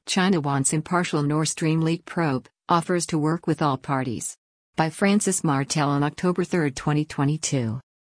China wants impartial Nord Stream leak probe, offers to work with all parties. By Francis Martel on October 3, 2022.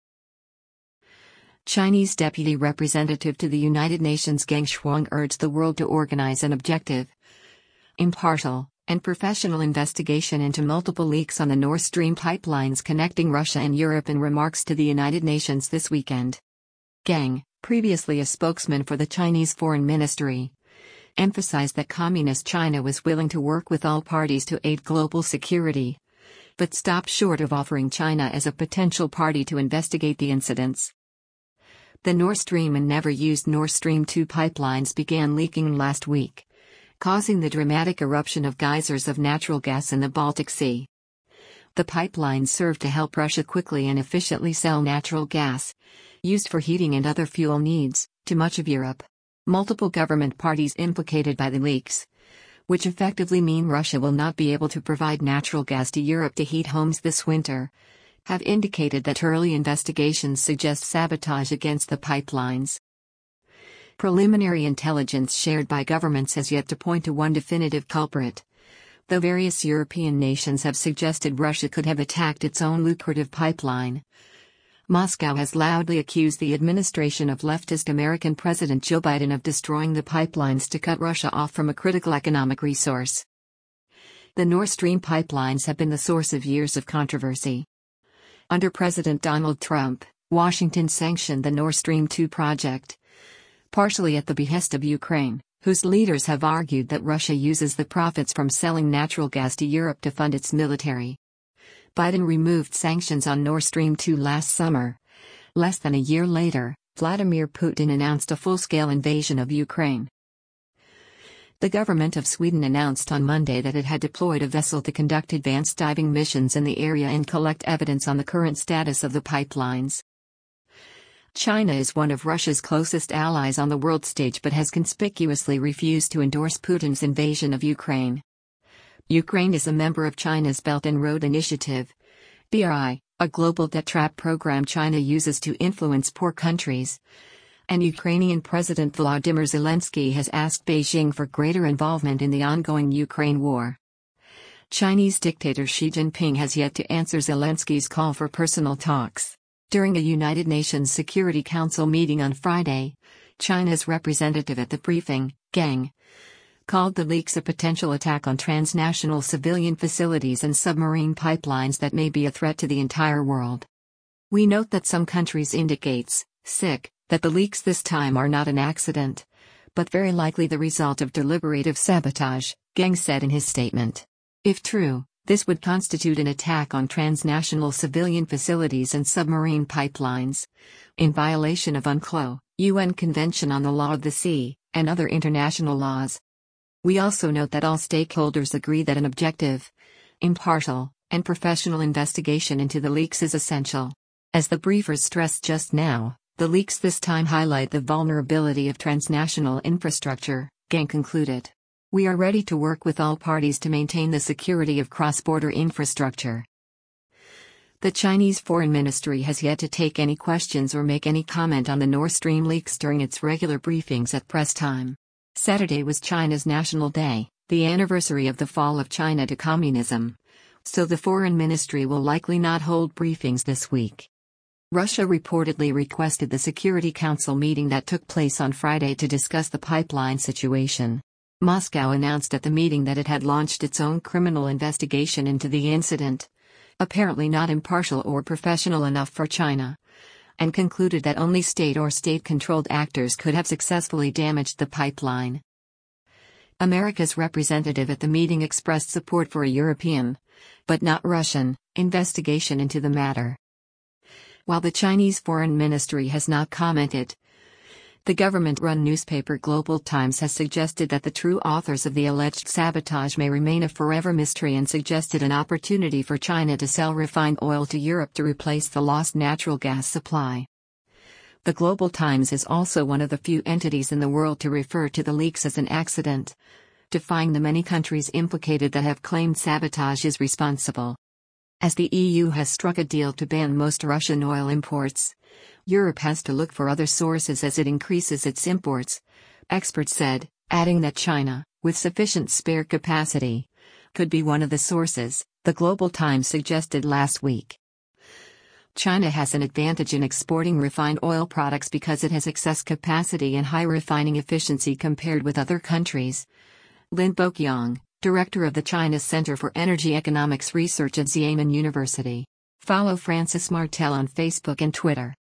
Chinese Deputy Representative to the United Nations Geng Shuang urged the world to organize an objective, impartial, and professional investigation into multiple leaks on the Nord Stream pipelines connecting Russia and Europe in remarks to the United Nations this weekend. Geng, previously a spokesman for the Chinese Foreign Ministry, emphasized that Communist China was willing to work with all parties to aid global security, but stopped short of offering China as a potential party to investigate the incidents. The Nord Stream and never-used Nord Stream 2 pipelines began leaking last week, causing the dramatic eruption of geysers of natural gas in the Baltic Sea. The pipelines serve to help Russia quickly and efficiently sell natural gas, used for heating and other fuel needs, to much of Europe. Multiple government parties implicated by the leaks, which effectively mean Russia will not be able to provide natural gas to Europe to heat homes this winter, have indicated that early investigations suggest sabotage against the pipelines. Preliminary intelligence shared by governments has yet to point to one definitive culprit, though various European nations have suggested Russia could have attacked its own lucrative pipeline. Moscow has loudly accused the administration of leftist American President Joe Biden of destroying the pipelines to cut Russia off from a critical economic resource. The Nord Stream pipelines have been the source of years of controversy. Under President Donald Trump, Washington sanctioned the Nord Stream 2 project, partially at the behest of Ukraine, whose leaders have argued that Russia uses the profits from selling natural gas to Europe to fund its military. Biden removed sanctions on Nord Stream 2 last summer. Less than a year later, Vladimir Putin announced a full-scale invasion of Ukraine. The government of Sweden announced on Monday that it had deployed a vessel to conduct advanced diving missions in the area and collect evidence on the current status of the pipelines. China is one of Russia's closest allies on the world stage but has conspicuously refused to endorse Putin's invasion of Ukraine. Ukraine is a member of China's Belt and Road Initiative, BRI, a global debt trap program China uses to influence poor countries, and Ukrainian President Volodymyr Zelensky has asked Beijing for greater involvement in the ongoing Ukraine war. Chinese dictator Xi Jinping has yet to answer Zelensky's call for personal talks. During a United Nations Security Council meeting on Friday, China's representative at the briefing, Geng, called the leaks a potential attack on transnational civilian facilities and submarine pipelines that may be a threat to the entire world. We note that some countries indicates, that the leaks this time are not an accident, but very likely the result of deliberative sabotage, Geng said in his statement. If true, this would constitute an attack on transnational civilian facilities and submarine pipelines, in violation of UNCLOS, UN Convention on the Law of the Sea, and other international laws. We also note that all stakeholders agree that an objective, impartial, and professional investigation into the leaks is essential. As the briefers stressed just now, the leaks this time highlight the vulnerability of transnational infrastructure, Geng concluded. We are ready to work with all parties to maintain the security of cross-border infrastructure. The Chinese Foreign Ministry has yet to take any questions or make any comment on the Nord Stream leaks during its regular briefings at press time. Saturday was China's National Day, the anniversary of the fall of China to communism, so the Foreign Ministry will likely not hold briefings this week. Russia reportedly requested the Security Council meeting that took place on Friday to discuss the pipeline situation. Moscow announced at the meeting that it had launched its own criminal investigation into the incident, apparently not impartial or professional enough for China, and concluded that only state or state-controlled actors could have successfully damaged the pipeline. America's representative at the meeting expressed support for a European, but not Russian, investigation into the matter. While the Chinese Foreign Ministry has not commented, the government-run newspaper Global Times has suggested that the true authors of the alleged sabotage may remain a forever mystery and suggested an opportunity for China to sell refined oil to Europe to replace the lost natural gas supply. The Global Times is also one of the few entities in the world to refer to the leaks as an accident, defying the many countries implicated that have claimed sabotage is responsible. As the EU has struck a deal to ban most Russian oil imports, Europe has to look for other sources as it increases its imports, experts said, adding that China, with sufficient spare capacity. Could be one of the sources, the Global Times suggested last week. China has an advantage in exporting refined oil products because it has excess capacity and high refining efficiency compared with other countries. Lin Boqiang, director of the China Center for Energy Economics Research at Xiamen University. Follow Francis Martel on Facebook and Twitter.